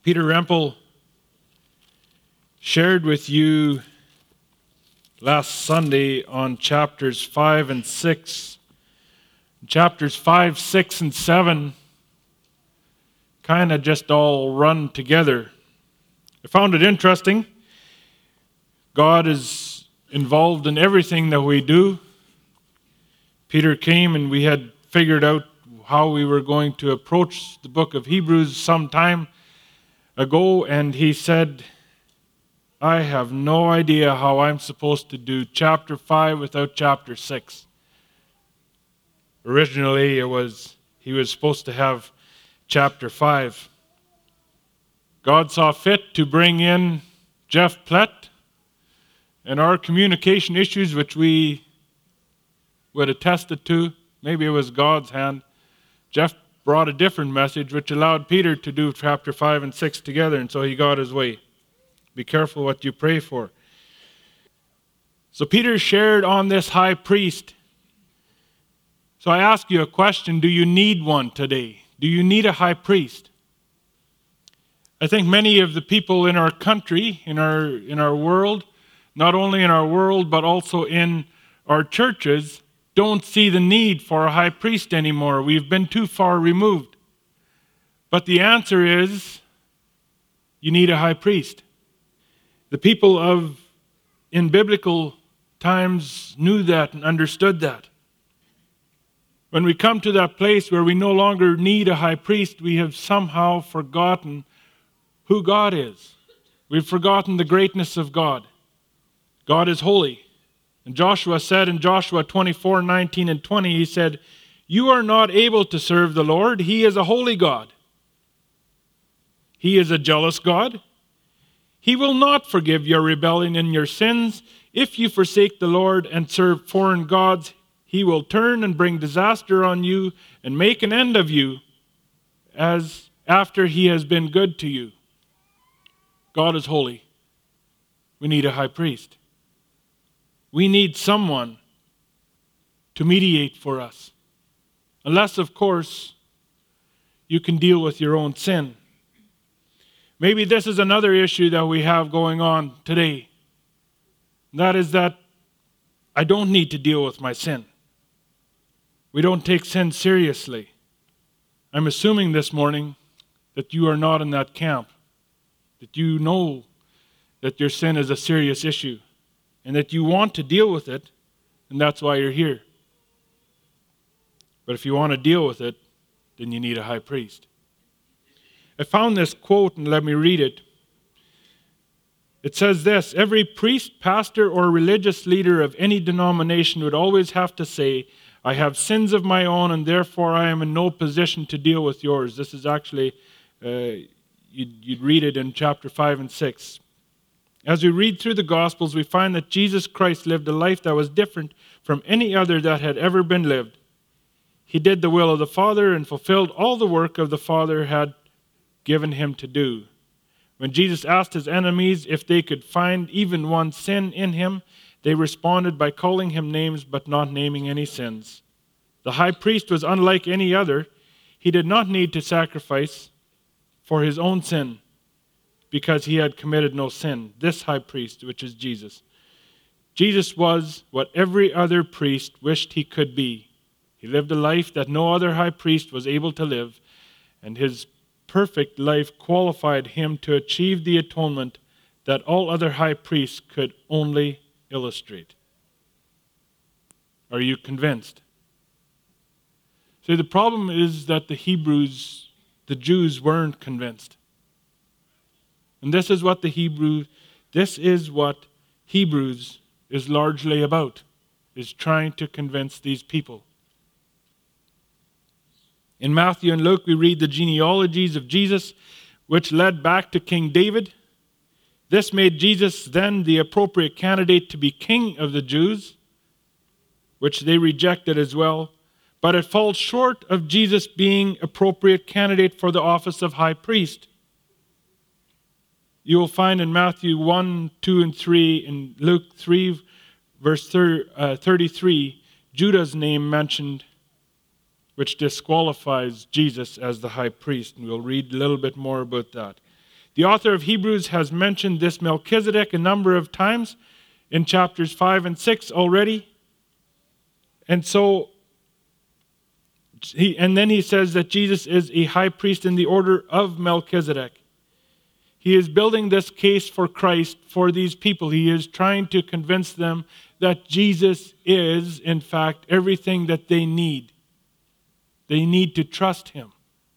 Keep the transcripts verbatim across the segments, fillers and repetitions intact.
Peter Rempel shared with you last Sunday on chapters five and six. Chapters five, six, and seven kind of just all run together. I found it interesting. God is involved in everything that we do. Peter came and we had figured out how we were going to approach the book of Hebrews some time ago, and he said, I have no idea how I'm supposed to do chapter five without chapter six. Originally, it was he was supposed to have chapter five. God saw fit to bring in Jeff Plett and our communication issues, which we would attest it to. Maybe it was God's hand. Jeff brought a different message, which allowed Peter to do chapter five and six together, and so he got his way. Be careful what you pray for. So Peter shared on this high priest. So I ask you a question, do you need one today? Do you need a high priest? I think many of the people in our country, in our in our world, not only in our world but also in our churches, don't see the need for a high priest anymore. We've been too far removed. But the answer is, you need a high priest. The people of, in biblical times, knew that and understood that. When we come to that place where we no longer need a high priest, we have somehow forgotten who God is. We've forgotten the greatness of God. God is holy. And Joshua said in Joshua twenty-four, nineteen and twenty, he said, you are not able to serve the Lord. He is a holy God. He is a jealous God. He will not forgive your rebellion and your sins. If you forsake the Lord and serve foreign gods, he will turn and bring disaster on you and make an end of you as after he has been good to you. God is holy. We need a high priest. We need someone to mediate for us. Unless, of course, you can deal with your own sin. Maybe this is another issue that we have going on today. That is that I don't need to deal with my sin. We don't take sin seriously. I'm assuming this morning that you are not in that camp, that you know that your sin is a serious issue, and that you want to deal with it, and that's why you're here. But if you want to deal with it, then you need a high priest. I found this quote, and let me read it. It says this, every priest, pastor, or religious leader of any denomination would always have to say, I have sins of my own, and therefore I am in no position to deal with yours. This is actually, uh, you'd, you'd read it in chapter five and six. As we read through the Gospels, we find that Jesus Christ lived a life that was different from any other that had ever been lived. He did the will of the Father and fulfilled all the work of the Father had given him to do. When Jesus asked his enemies if they could find even one sin in him, they responded by calling him names but not naming any sins. The high priest was unlike any other. He did not need to sacrifice for his own sin, because he had committed no sin. This high priest, which is Jesus. Jesus was what every other priest wished he could be. He lived a life that no other high priest was able to live, and his perfect life qualified him to achieve the atonement that all other high priests could only illustrate. Are you convinced? See, the problem is that the Hebrews, the Jews, weren't convinced. And this is what the Hebrew, this is what Hebrews is largely about, is trying to convince these people. In Matthew and Luke, we read the genealogies of Jesus, which led back to King David. This made Jesus then the appropriate candidate to be king of the Jews, which they rejected as well. But it falls short of Jesus being appropriate candidate for the office of high priest. You will find in Matthew one, two, and three, in Luke three, verse thirty-three, Judah's name mentioned, which disqualifies Jesus as the high priest. And we'll read a little bit more about that. The author of Hebrews has mentioned this Melchizedek a number of times in chapters five and six already. And so, he, and then he says that Jesus is a high priest in the order of Melchizedek. He is building this case for Christ for these people. He is trying to convince them that Jesus is, in fact, everything that they need. They need to trust him.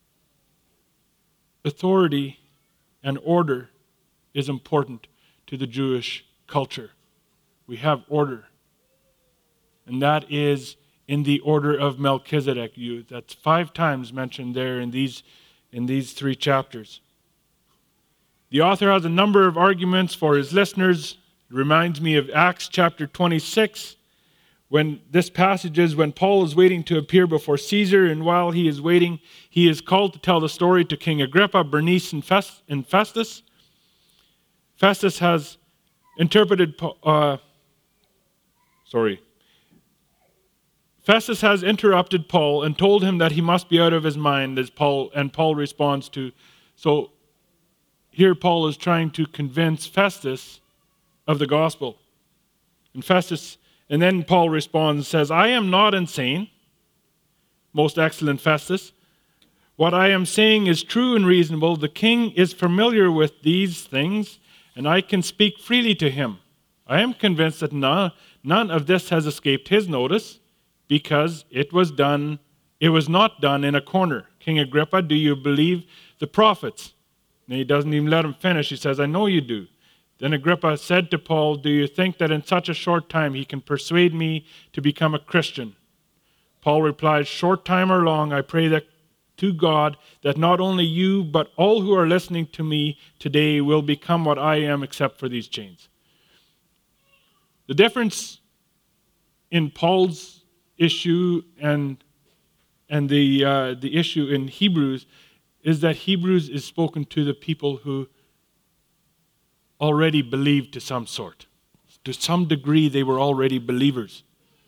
Authority and order is important to the Jewish culture. We have order. And that is in the order of Melchizedek. You, that's five times mentioned there in these, in these three chapters. The author has a number of arguments for his listeners. It reminds me of Acts chapter twenty-six, when this passage is when Paul is waiting to appear before Caesar, and while he is waiting, he is called to tell the story to King Agrippa, Bernice, and Festus. Festus has interpreted, uh, sorry, Festus has interrupted Paul and told him that he must be out of his mind, as Paul, and Paul responds to, so here Paul is trying to convince Festus of the gospel. And Festus, and then Paul responds, says, I am not insane, most excellent Festus. What I am saying is true and reasonable. The king is familiar with these things, and I can speak freely to him. I am convinced that none, none of this has escaped his notice, because it was done, it was not done in a corner. King Agrippa, do you believe the prophets? And he doesn't even let him finish. He says, I know you do. Then Agrippa said to Paul, do you think that in such a short time he can persuade me to become a Christian? Paul replied, short time or long, I pray that to God that not only you, but all who are listening to me today will become what I am except for these chains. The difference in Paul's issue and, and the, uh, the issue in Hebrews is that Hebrews is spoken to the people who already believed to some sort. To some degree, they were already believers.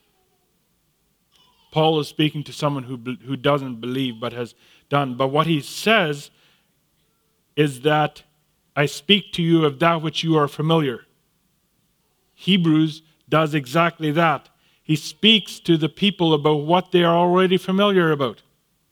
Paul is speaking to someone who, who doesn't believe but has done. But what he says is that I speak to you of that which you are familiar. Hebrews does exactly that. He speaks to the people about what they are already familiar about.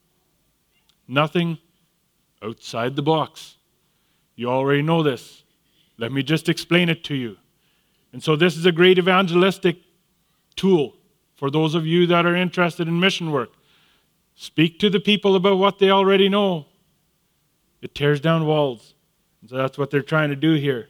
Nothing outside the box. You already know this. Let me just explain it to you. And so this is a great evangelistic tool for those of you that are interested in mission work. Speak to the people about what they already know. It tears down walls. And so that's what they're trying to do here.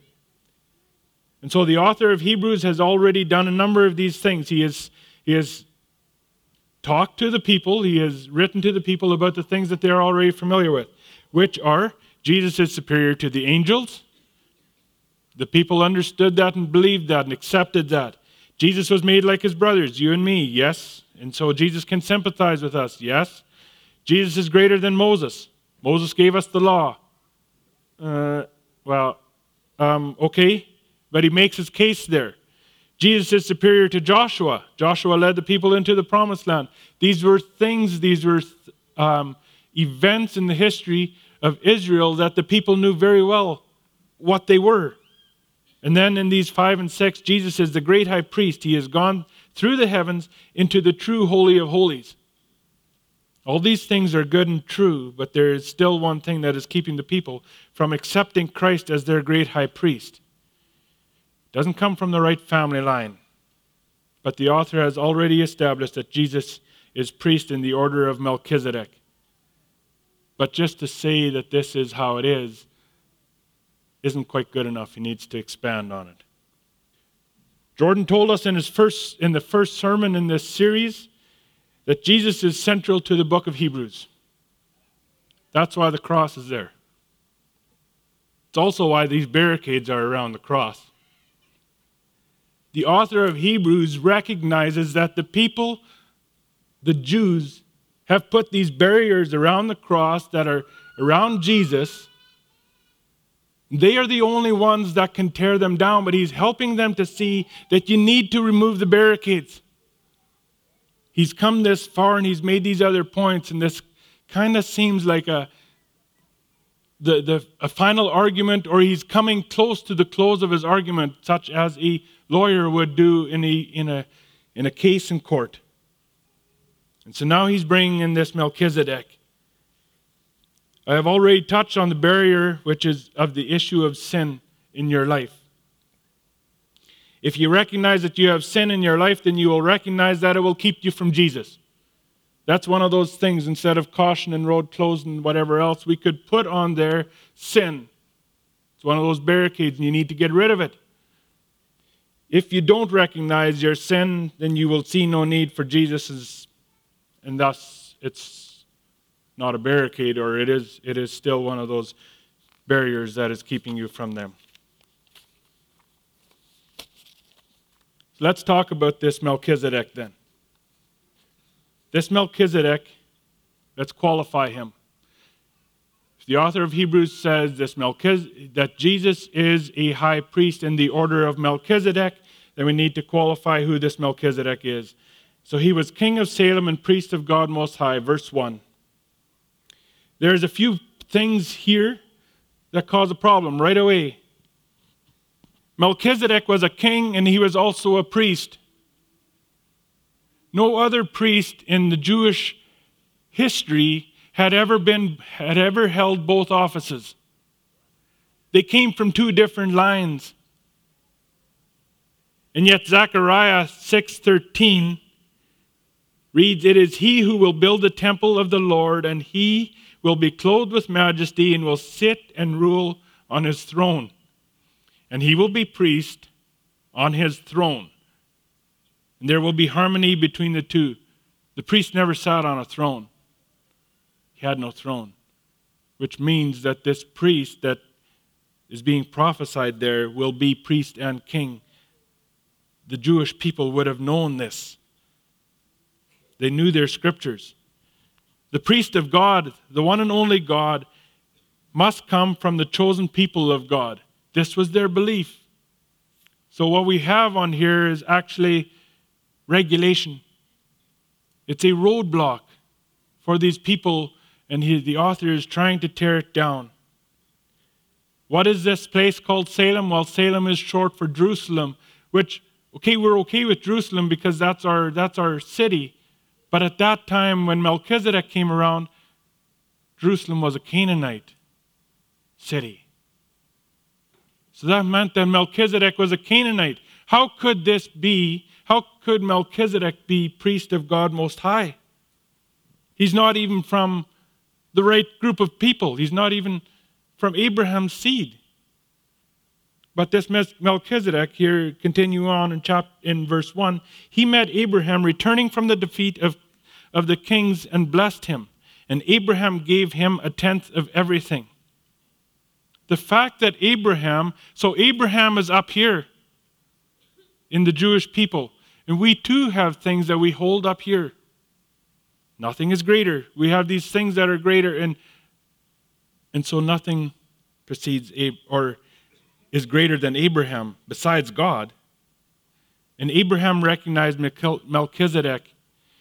And so the author of Hebrews has already done a number of these things. He has, he has talked to the people. He has written to the people about the things that they're already familiar with, which are Jesus is superior to the angels. The people understood that and believed that and accepted that. Jesus was made like his brothers, you and me, yes. And so Jesus can sympathize with us, yes. Jesus is greater than Moses. Moses gave us the law. Uh, well, um, okay, but he makes his case there. Jesus is superior to Joshua. Joshua led the people into the promised land. These were things, these were um, events in the history of Israel that the people knew very well what they were. And then in these five and six, Jesus is the great high priest. He has gone through the heavens into the true holy of holies. All these things are good and true, but there is still one thing that is keeping the people from accepting Christ as their great high priest. It doesn't come from the right family line. But the author has already established that Jesus is priest in the order of Melchizedek. But just to say that this is how it is, isn't quite good enough. He needs to expand on it. Jordan told us in his first, in the first sermon in this series that Jesus is central to the book of Hebrews. That's why the cross is there. It's also why these barricades are around the cross. The author of Hebrews recognizes that the people, the Jews, have put these barriers around the cross that are around Jesus. They are the only ones that can tear them down, but he's helping them to see that you need to remove the barricades. He's come this far and he's made these other points, and this kind of seems like a, the, the a final argument, or he's coming close to the close of his argument, such as a lawyer would do in a in a in a case in court. And so now he's bringing in this Melchizedek. I have already touched on the barrier, which is of the issue of sin in your life. If you recognize that you have sin in your life, then you will recognize that it will keep you from Jesus. That's one of those things. Instead of caution and road closed and whatever else, we could put on there sin. It's one of those barricades, and you need to get rid of it. If you don't recognize your sin, then you will see no need for Jesus', and thus it's not a barricade, or it is it is still one of those barriers that is keeping you from them. Let's talk about this Melchizedek then. This Melchizedek, let's qualify him. The author of Hebrews says this Melchiz- that Jesus is a high priest in the order of Melchizedek. Then we need to qualify who this Melchizedek is. So he was king of Salem and priest of God Most High, verse one. There's a few things here that cause a problem right away. Melchizedek was a king, and he was also a priest. No other priest in the Jewish history had ever been had ever held both offices. They came from two different lines. And yet Zechariah six thirteen reads, "It is he who will build the temple of the Lord, and he will be clothed with majesty and will sit and rule on his throne. And he will be priest on his throne." And there will be harmony between the two. The priest never sat on a throne. He had no throne. Which means that this priest that is being prophesied there will be priest and king. The Jewish people would have known this. They knew their scriptures. The priest of God, the one and only God, must come from the chosen people of God. This was their belief. So what we have on here is actually regulation. It's a roadblock for these people, and he, the author is trying to tear it down. What is this place called Salem? Well, Salem is short for Jerusalem, which, okay, we're okay with Jerusalem because that's our that's our city. But at that time, when Melchizedek came around, Jerusalem was a Canaanite city. So that meant that Melchizedek was a Canaanite. How could this be? How could Melchizedek be priest of God Most High? He's not even from the right group of people. He's not even from Abraham's seed. But this Melchizedek here, continue on in, chapter, in verse one, he met Abraham returning from the defeat of, of the kings and blessed him. And Abraham gave him a tenth of everything. The fact that Abraham, so Abraham is up here in the Jewish people. And we too have things that we hold up here. Nothing is greater. We have these things that are greater. And, and so nothing precedes or is greater than Abraham besides God. And Abraham recognized Melchizedek.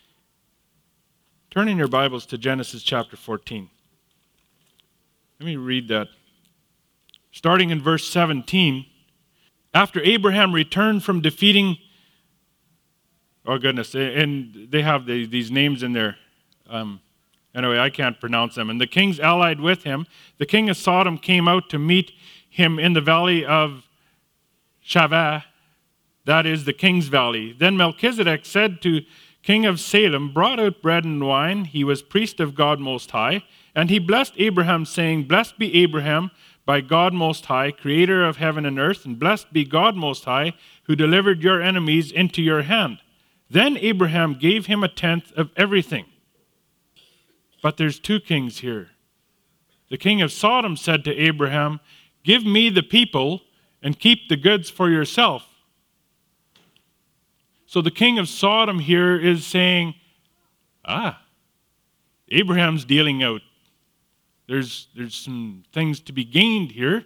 Turn in your Bibles to Genesis chapter fourteen. Let me read that. Starting in verse seventeen. After Abraham returned from defeating, oh goodness, and they have the, these names in there. Um, anyway, I can't pronounce them. And the kings allied with him. The king of Sodom came out to meet him in the valley of Shaveh, that is the king's valley. Then Melchizedek said to king of Salem, brought out bread and wine. He was priest of God Most High. And he blessed Abraham, saying, blessed be Abraham by God Most High, creator of heaven and earth, and blessed be God Most High, who delivered your enemies into your hand. Then Abraham gave him a tenth of everything. But there's two kings here. The king of Sodom said to Abraham, give me the people and keep the goods for yourself. So the king of Sodom here is saying, ah, Abraham's dealing out. There's, there's some things to be gained here.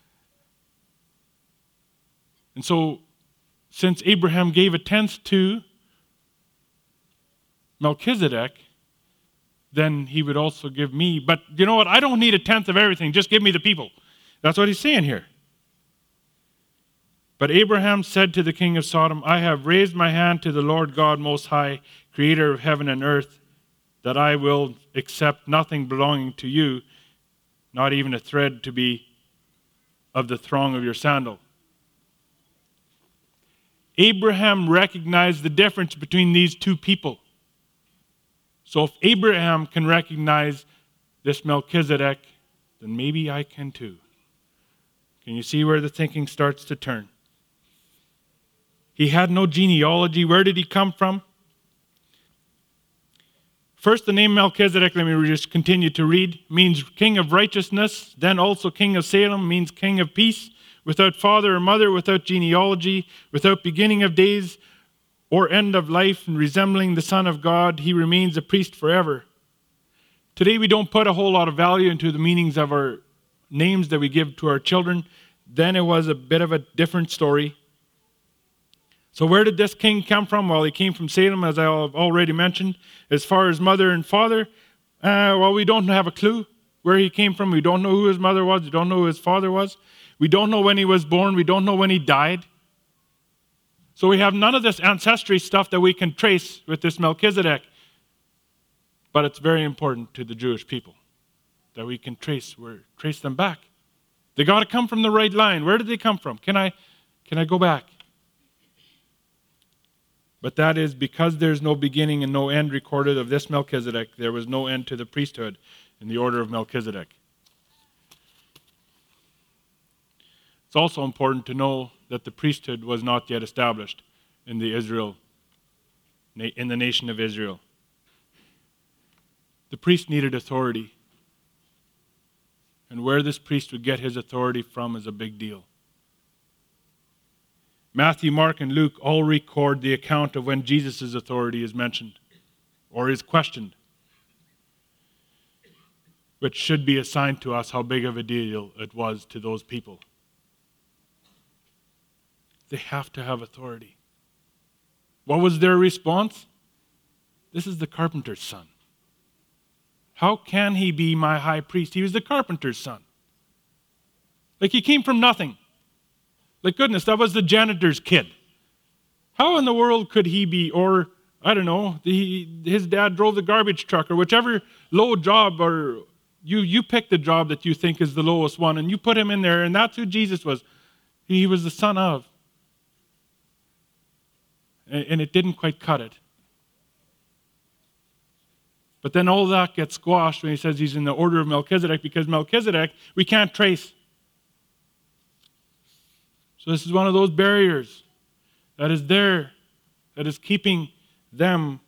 And so, since Abraham gave a tenth to Melchizedek, then he would also give me. But you know what? I don't need a tenth of everything. Just give me the people. That's what he's saying here. But Abraham said to the king of Sodom, I have raised my hand to the Lord God Most High, creator of heaven and earth, that I will accept nothing belonging to you, not even a thread to be of the thong of your sandal. Abraham recognized the difference between these two people. So if Abraham can recognize this Melchizedek, then maybe I can too. Can you see where the thinking starts to turn? He had no genealogy. Where did he come from? First, the name Melchizedek, let me just continue to read, means king of righteousness. Then also king of Salem means king of peace. Without father or mother, without genealogy, without beginning of days or end of life, and resembling the Son of God, he remains a priest forever. Today we don't put a whole lot of value into the meanings of our names that we give to our children. Then it was a bit of a different story. So where did this king come from? Well, he came from Salem, as I have already mentioned. As far as mother and father, uh, well, we don't have a clue where he came from. We don't know who his mother was. We don't know who his father was. We don't know when he was born. We don't know when he died. So we have none of this ancestry stuff that we can trace with this Melchizedek. But it's very important to the Jewish people that we can trace, where, trace them back. They got to come from the right line. Where did they come from? Can I, can I go back? But that is because there's no beginning and no end recorded of this Melchizedek, there was no end to the priesthood in the order of Melchizedek. It's also important to know that the priesthood was not yet established in the Israel, in the nation of Israel. The priest needed authority. And where this priest would get his authority from is a big deal. Matthew, Mark, and Luke all record the account of when Jesus' authority is mentioned or is questioned, which should be a sign to us how big of a deal it was to those people. They have to have authority. What was their response? This is the carpenter's son. How can he be my high priest? He was the carpenter's son. Like he came from nothing. Like goodness, that was the janitor's kid. How in the world could he be, or I don't know, the, his dad drove the garbage truck or whichever low job, or you, you pick the job that you think is the lowest one and you put him in there, and that's who Jesus was. He was the son of. And it didn't quite cut it. But then all that gets squashed when he says he's in the order of Melchizedek, because Melchizedek we can't trace. So this is one of those barriers that is there, that is keeping them.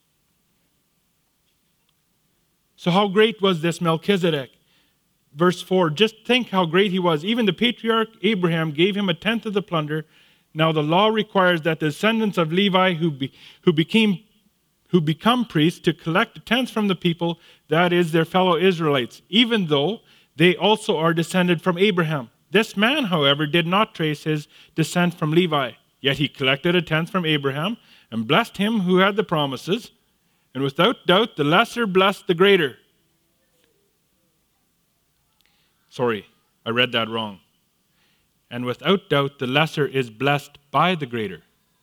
So how great was this Melchizedek? Verse four, just think how great he was. Even the patriarch Abraham gave him a tenth of the plunder. Now the law requires that the descendants of Levi who, be, who, became, who become priests to collect a tenth from the people, that is, their fellow Israelites, even though they also are descended from Abraham. This man, however, did not trace his descent from Levi, yet he collected a tenth from Abraham and blessed him who had the promises, and without doubt the lesser blessed the greater. Sorry, I read that wrong. And without doubt the lesser is blessed by the greater.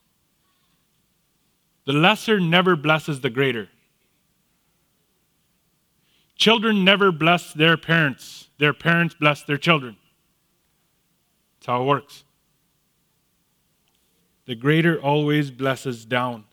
The lesser never blesses the greater. Children never bless their parents. Their parents bless their children. That's how it works. The greater always blesses down.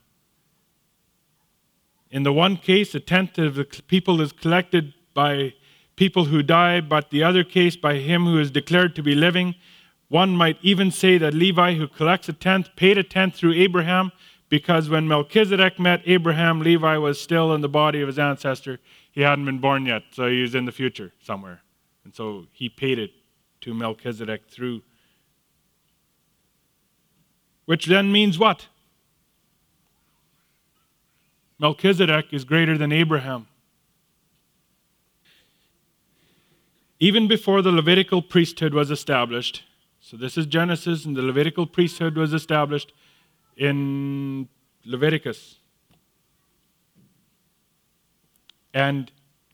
In the one case, a tenth of the people is collected by people who die, but the other case by him who is declared to be living. One might even say that Levi, who collects a tenth, paid a tenth through Abraham, because when Melchizedek met Abraham, Levi was still in the body of his ancestor. He hadn't been born yet, so he was in the future somewhere. And so he paid it to Melchizedek through. Which then means what? Melchizedek is greater than Abraham. Even before the Levitical priesthood was established, so this is Genesis, and the Levitical priesthood was established in Leviticus. And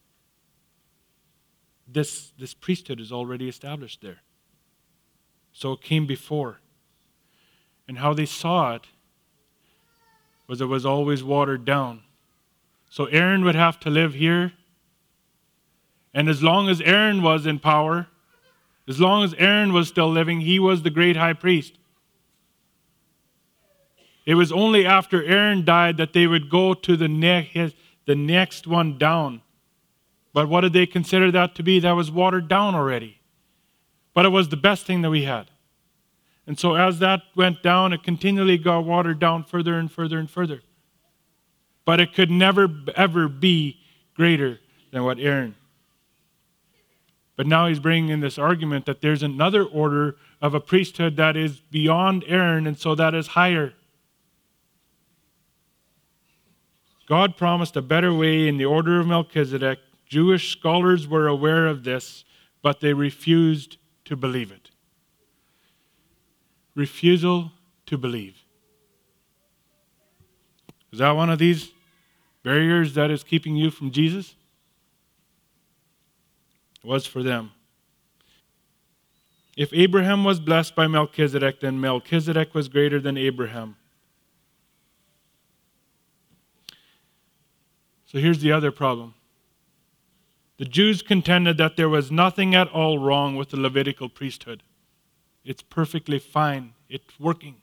this, this priesthood is already established there. So it came before. And how they saw it was it was always watered down. So Aaron would have to live here. And as long as Aaron was in power, as long as Aaron was still living, he was the great high priest. It was only after Aaron died that they would go to the, ne- his, the next one down. But what did they consider that to be? That was watered down already. But it was the best thing that we had. And so as that went down, it continually got watered down further and further and further. But it could never, ever be greater than what Aaron. But now he's bringing in this argument that there's another order of a priesthood that is beyond Aaron, and so that is higher. God promised a better way in the order of Melchizedek. Jewish scholars were aware of this, but they refused to believe it. Refusal to believe. Is that one of these barriers that is keeping you from Jesus? It was for them. If Abraham was blessed by Melchizedek, then Melchizedek was greater than Abraham. So here's the other problem. The Jews contended that there was nothing at all wrong with the Levitical priesthood. It's perfectly fine. It's working.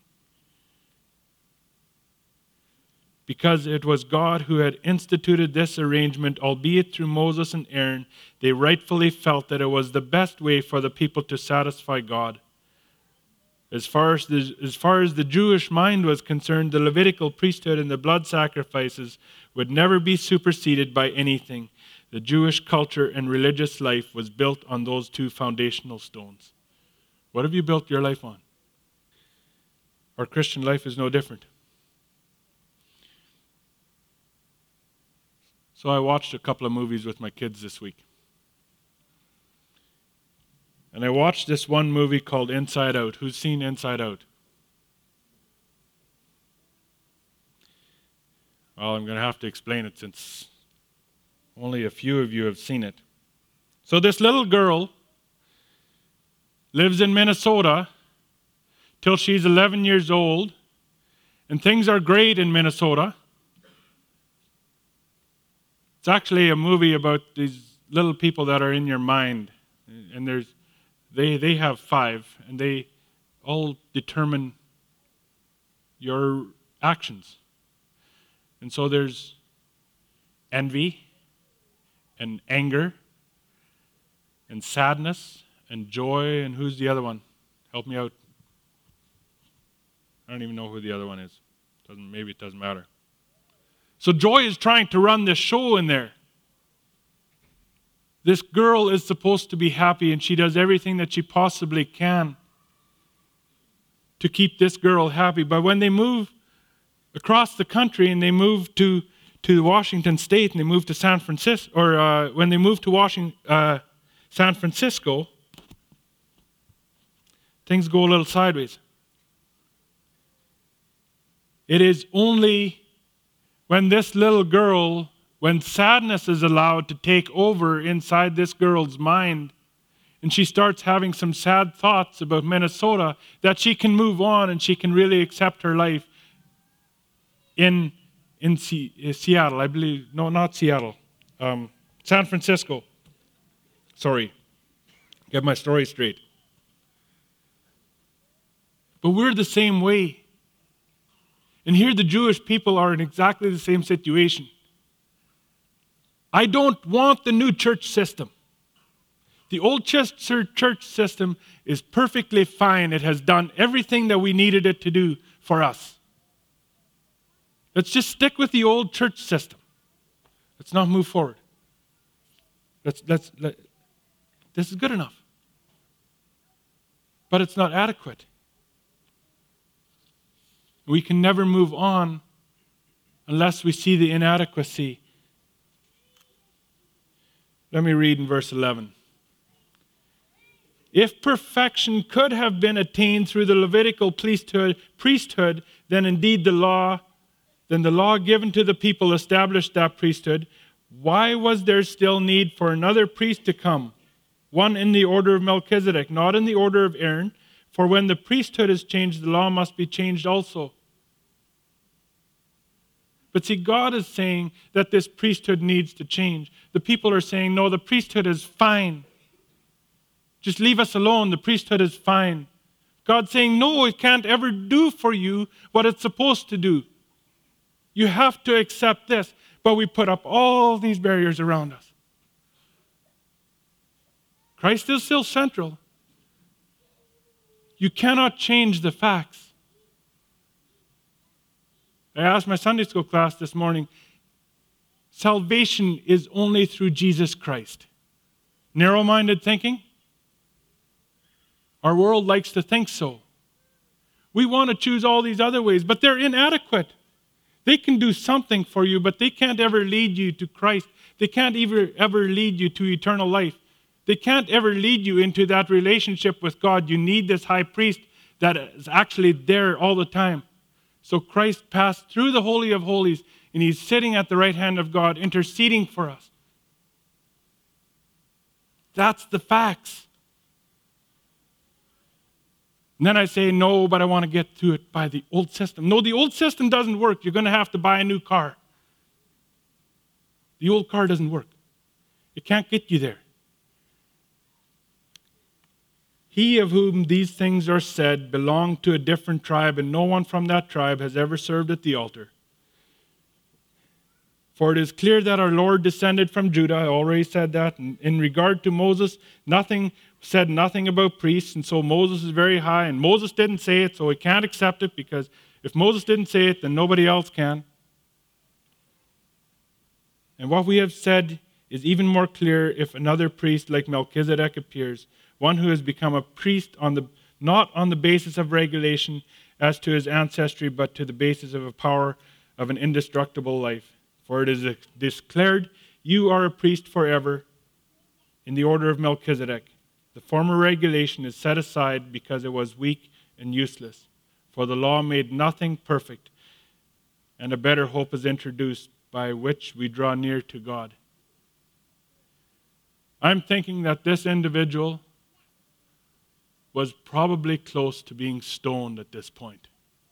Because it was God who had instituted this arrangement, albeit through Moses and Aaron, they rightfully felt that it was the best way for the people to satisfy God. As far as the, as far as the Jewish mind was concerned, the Levitical priesthood and the blood sacrifices would never be superseded by anything. The Jewish culture and religious life was built on those two foundational stones. What have you built your life on? Our Christian life is no different. So I watched a couple of movies with my kids this week. And I watched this one movie called Inside Out. Who's seen Inside Out? Well, I'm going to have to explain it since only a few of you have seen it. So this little girl lives in Minnesota till she's eleven years old, and things are great in Minnesota. It's actually a movie about these little people that are in your mind, and there's they they have five, and they all determine your actions. And so there's envy and anger and sadness and joy, and who's the other one? Help me out. I don't even know who the other one is. Doesn't maybe it doesn't matter. So Joy is trying to run this show in there. This girl is supposed to be happy, and she does everything that she possibly can to keep this girl happy. But when they move across the country and they move to, to Washington State and they move to San Francisco, or uh, when they move to Washington, uh, San Francisco, things go a little sideways. It is only when this little girl, when sadness is allowed to take over inside this girl's mind, and she starts having some sad thoughts about Minnesota, that she can move on and she can really accept her life in, in C- Seattle, I believe. No, not Seattle. Um, San Francisco. Sorry. Get my story straight. But we're the same way. And here the Jewish people are in exactly the same situation. I don't want the new church system. The old church system is perfectly fine. It has done everything that we needed it to do for us. Let's just stick with the old church system. Let's not move forward. Let's, let's, let, this is good enough. But it's not adequate. We can never move on unless we see the inadequacy. Let me read in verse eleven. If perfection could have been attained through the Levitical priesthood, priesthood, then indeed the law, then the law given to the people established that priesthood. Why was there still need for another priest to come, one in the order of Melchizedek, not in the order of Aaron? For when the priesthood is changed, the law must be changed also. But see, God is saying that this priesthood needs to change. The people are saying, no, the priesthood is fine. Just leave us alone. The priesthood is fine. God's saying, no, it can't ever do for you what it's supposed to do. You have to accept this. But we put up all these barriers around us. Christ is still central. You cannot change the facts. I asked my Sunday school class this morning, salvation is only through Jesus Christ. Narrow-minded thinking? Our world likes to think so. We want to choose all these other ways, but they're inadequate. They can do something for you, but they can't ever lead you to Christ. They can't ever, ever lead you to eternal life. They can't ever lead you into that relationship with God. You need this high priest that is actually there all the time. So Christ passed through the Holy of Holies, and he's sitting at the right hand of God, interceding for us. That's the facts. And then I say, no, but I want to get to it by the old system. No, the old system doesn't work. You're going to have to buy a new car. The old car doesn't work. It can't get you there. He of whom these things are said belonged to a different tribe, and no one from that tribe has ever served at the altar. For it is clear that our Lord descended from Judah. I already said that. And in regard to Moses, nothing said nothing about priests, and so Moses is very high, and Moses didn't say it, so we can't accept it, because if Moses didn't say it, then nobody else can. And what we have said is even more clear if another priest like Melchizedek appears, one who has become a priest on the not on the basis of regulation as to his ancestry, but to the basis of a power of an indestructible life. For it is declared, you are a priest forever in the order of Melchizedek. The former regulation is set aside because it was weak and useless, for the law made nothing perfect, and a better hope is introduced by which we draw near to God. I'm thinking that this individual was probably close to being stoned at this point.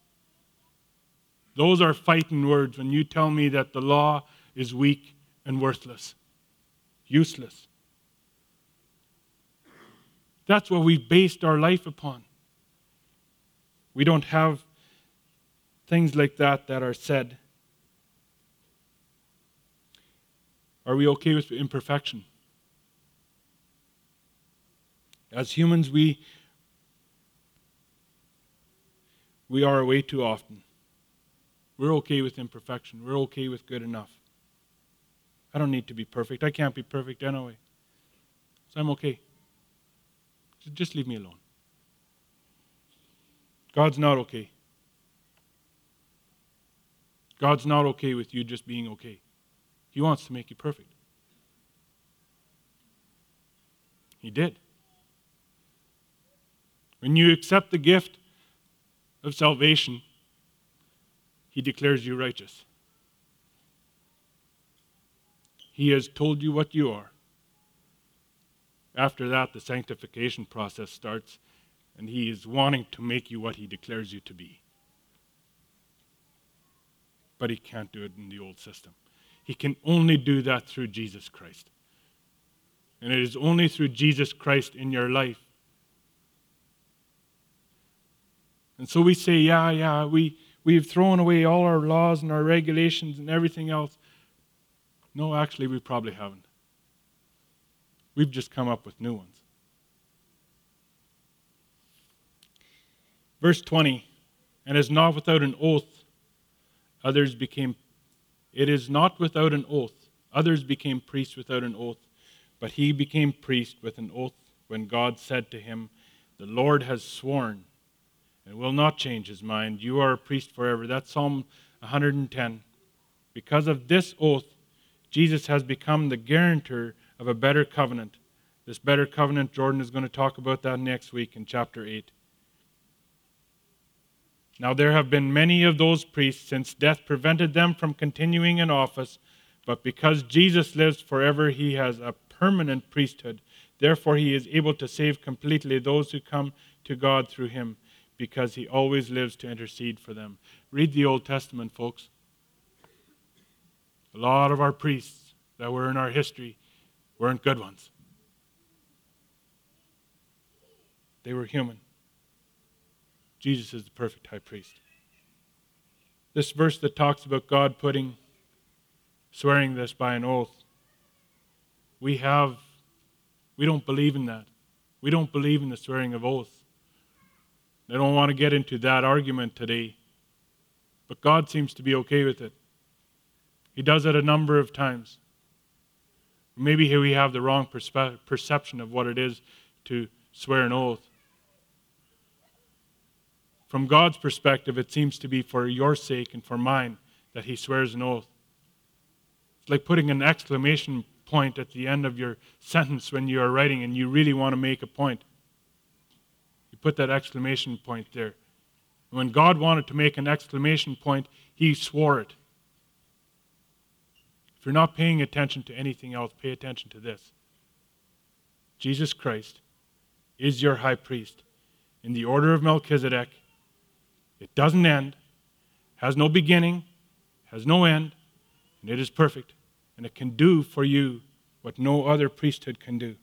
Those are fighting words when you tell me that the law is weak and worthless, useless. That's what we've based our life upon. We don't have things like that that are said. Are we okay with imperfection? As humans, we we are way too often. We're okay with imperfection. We're okay with good enough. I don't need to be perfect. I can't be perfect anyway. So I'm okay. Just leave me alone. God's not okay. God's not okay with you just being okay. He wants to make you perfect. He did. When you accept the gift of salvation, he declares you righteous. He has told you what you are. After that, the sanctification process starts, and he is wanting to make you what he declares you to be. But he can't do it in the old system. He can only do that through Jesus Christ. And it is only through Jesus Christ in your life. And so we say, yeah, yeah, we, we've thrown away all our laws and our regulations and everything else. No, actually, we probably haven't. We've just come up with new ones. Verse twenty, and is not without an oath, others became, it is not without an oath, others became priests without an oath, but he became priest with an oath when God said to him, the Lord has sworn and will not change his mind. You are a priest forever. That's Psalm one hundred ten. Because of this oath, Jesus has become the guarantor of a better covenant. This better covenant, Jordan is going to talk about that next week in chapter eight. Now there have been many of those priests since death prevented them from continuing in office, But because Jesus lives forever, he has a permanent priesthood. Therefore, he is able to save completely those who come to God through him, because he always lives to intercede for them. Read the Old Testament, folks. A lot of our priests that were in our history weren't good ones. They were human. Jesus is the perfect high priest. This verse that talks about God putting, swearing this by an oath, we have, we don't believe in that. We don't believe in the swearing of oaths. I don't want to get into that argument today, but God seems to be okay with it. He does it a number of times. Maybe here we have the wrong perspe- perception of what it is to swear an oath. From God's perspective, it seems to be for your sake and for mine that he swears an oath. It's like putting an exclamation point at the end of your sentence when you are writing and you really want to make a point. You put that exclamation point there. And when God wanted to make an exclamation point, he swore it. If you're not paying attention to anything else, pay attention to this. Jesus Christ is your high priest in the order of Melchizedek. It doesn't end, has no beginning, has no end, and it is perfect. And it can do for you what no other priesthood can do.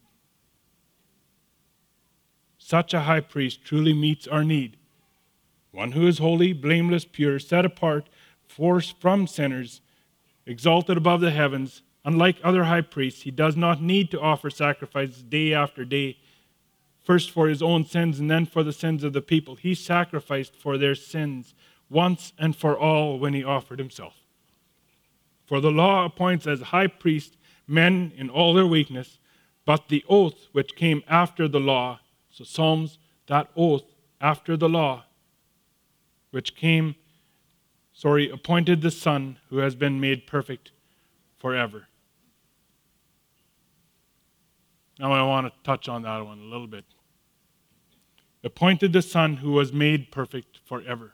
Such a high priest truly meets our need. One who is holy, blameless, pure, set apart, forced from sinners, exalted above the heavens. Unlike other high priests, he does not need to offer sacrifices day after day, first for his own sins and then for the sins of the people. He sacrificed for their sins once and for all when he offered himself. For the law appoints as high priest men in all their weakness, but the oath which came after the law, so Psalms, that oath after the law, which came, sorry, appointed the Son who has been made perfect forever. Now I want to touch on that one a little bit. Appointed the Son who was made perfect forever.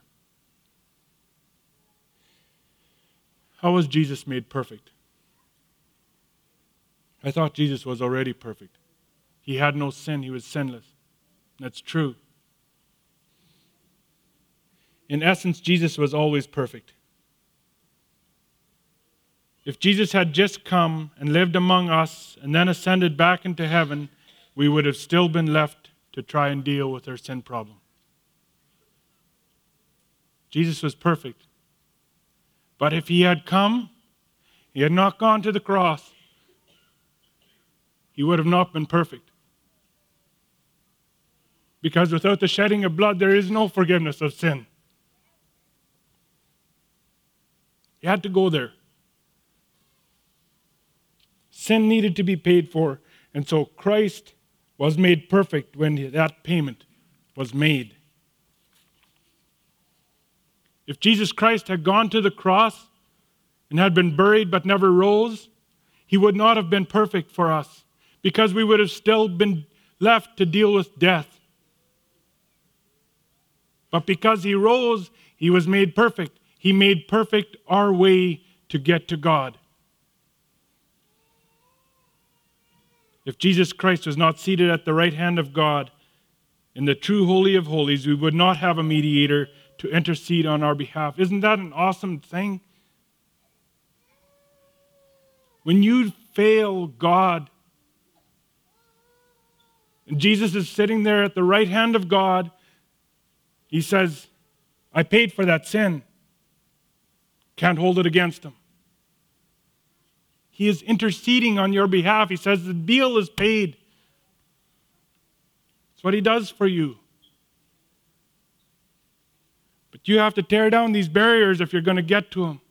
How was Jesus made perfect? I thought Jesus was already perfect. He had no sin. He was sinless. That's true. In essence, Jesus was always perfect. If Jesus had just come and lived among us and then ascended back into heaven, we would have still been left to try and deal with our sin problem. Jesus was perfect. But if he had come, he had not gone to the cross, he would have not been perfect. Because without the shedding of blood, there is no forgiveness of sin. He had to go there. Sin needed to be paid for, and so Christ was made perfect when that payment was made. If Jesus Christ had gone to the cross and had been buried but never rose, he would not have been perfect for us, because we would have still been left to deal with death. But because he rose, he was made perfect. He made perfect our way to get to God. If Jesus Christ was not seated at the right hand of God in the true Holy of Holies, we would not have a mediator to intercede on our behalf. Isn't that an awesome thing? When you fail God, and Jesus is sitting there at the right hand of God, he says, I paid for that sin. Can't hold it against him. He is interceding on your behalf. He says the bill is paid. That's what he does for you. But you have to tear down these barriers if you're going to get to him.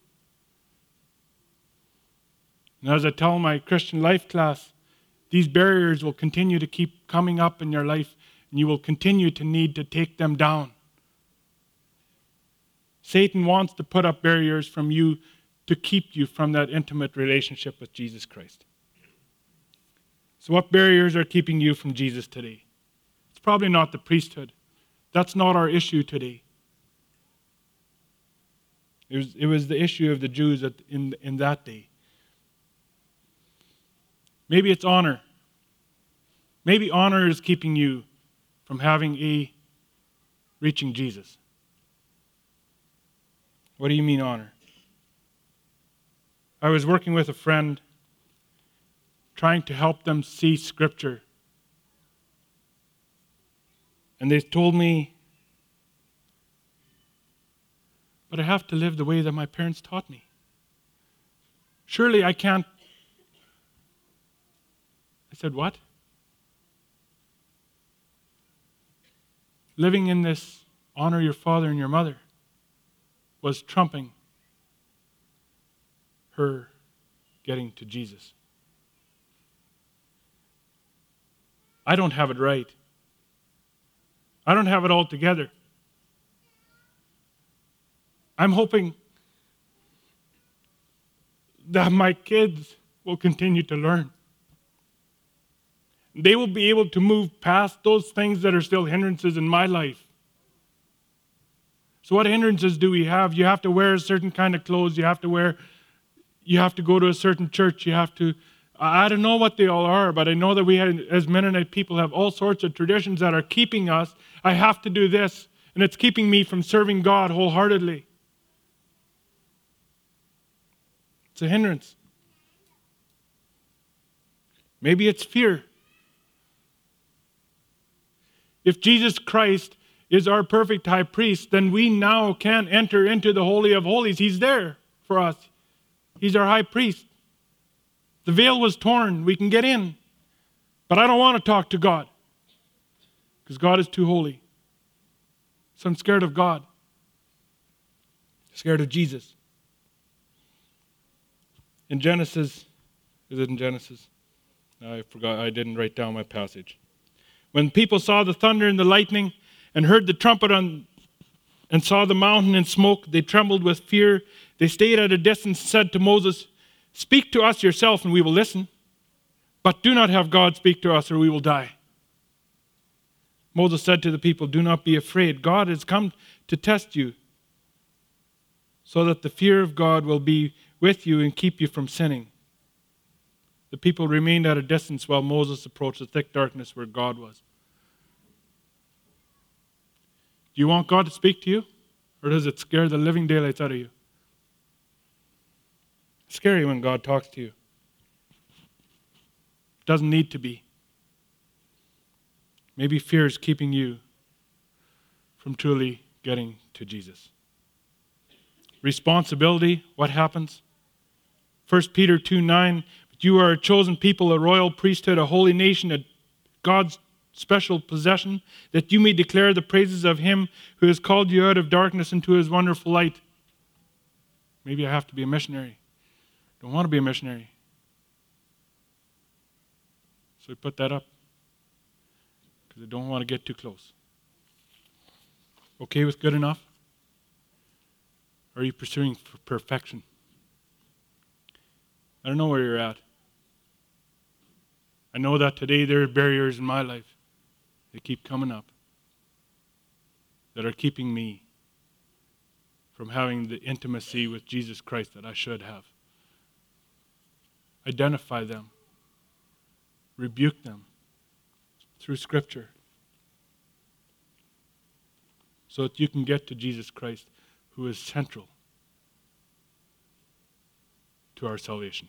And as I tell my Christian life class, these barriers will continue to keep coming up in your life, and you will continue to need to take them down. Satan wants to put up barriers from you to keep you from that intimate relationship with Jesus Christ. So what barriers are keeping you from Jesus today? It's probably not the priesthood. That's not our issue today. It was, it was the issue of the Jews in, in that day. Maybe it's honor. Maybe honor is keeping you from having a reaching Jesus. What do you mean honor? I was working with a friend trying to help them see Scripture. And they told me, but I have to live the way that my parents taught me. Surely I can't. I said, what? Living in this honor your father and your mother was trumping her getting to Jesus. I don't have it right. I don't have it all together. I'm hoping that my kids will continue to learn. They will be able to move past those things that are still hindrances in my life. So what hindrances do we have? You have to wear a certain kind of clothes. You have to wear, you have to go to a certain church. You have to, I don't know what they all are, but I know that we had, as Mennonite people have all sorts of traditions that are keeping us. I have to do this, and it's keeping me from serving God wholeheartedly. It's a hindrance. Maybe it's fear. If Jesus Christ is our perfect high priest, then we now can enter into the Holy of Holies. He's there for us. He's our high priest. The veil was torn. We can get in. But I don't want to talk to God because God is too holy. So I'm scared of God. Scared of Jesus. In Genesis, is it in Genesis? No, I forgot. I didn't write down my passage. When people saw the thunder and the lightning and heard the trumpet on, and saw the mountain in smoke, they trembled with fear. They stayed at a distance and said to Moses, "Speak to us yourself and we will listen, but do not have God speak to us or we will die." Moses said to the people, "Do not be afraid. God has come to test you so that the fear of God will be with you and keep you from sinning." The people remained at a distance while Moses approached the thick darkness where God was. Do you want God to speak to you? Or does it scare the living daylights out of you? It's scary when God talks to you. It doesn't need to be. Maybe fear is keeping you from truly getting to Jesus. Responsibility, what happens? First Peter two nine, "But you are a chosen people, a royal priesthood, a holy nation, a God's special possession, that you may declare the praises of him who has called you out of darkness into his wonderful light." Maybe I have to be a missionary. Don't want to be a missionary. So we put that up because I don't want to get too close. Okay with good enough? Or are you pursuing for perfection? I don't know where you're at. I know that today there are barriers in my life that keep coming up that are keeping me from having the intimacy with Jesus Christ that I should have. Identify them. Rebuke them through Scripture so that you can get to Jesus Christ, who is central to our salvation.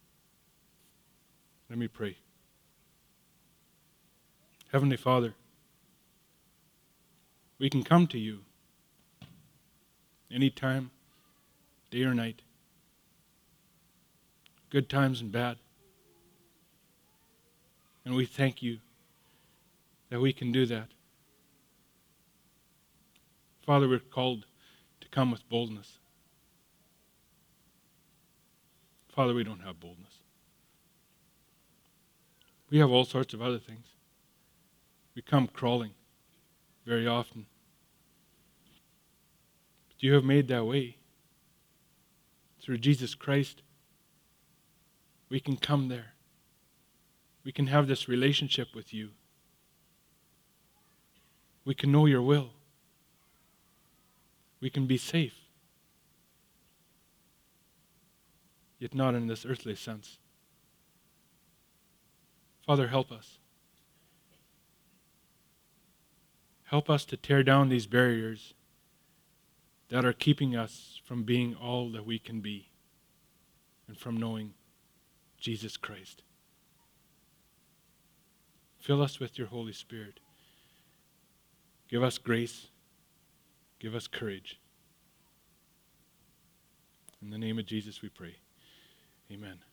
Let me pray. Heavenly Father, we can come to you anytime, day or night, good times and bad. And we thank you that we can do that. Father, we're called to come with boldness. Father, we don't have boldness. We have all sorts of other things. We come crawling very often. But you have made that way. Through Jesus Christ, we can come there. We can have this relationship with you. We can know your will. We can be safe. Yet not in this earthly sense. Father, help us. Help us to tear down these barriers that are keeping us from being all that we can be and from knowing Jesus Christ. Fill us with your Holy Spirit. Give us grace. Give us courage. In the name of Jesus we pray. Amen.